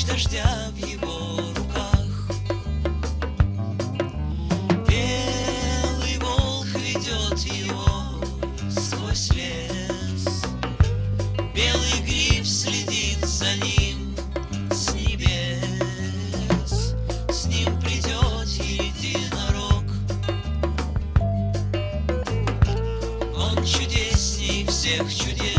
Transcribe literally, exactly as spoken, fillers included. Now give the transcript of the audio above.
дождя в его руках. Белый волк ведет его сквозь лес, белый гриф следит за ним с небес. С ним придет единорог, он чудесней всех чудес.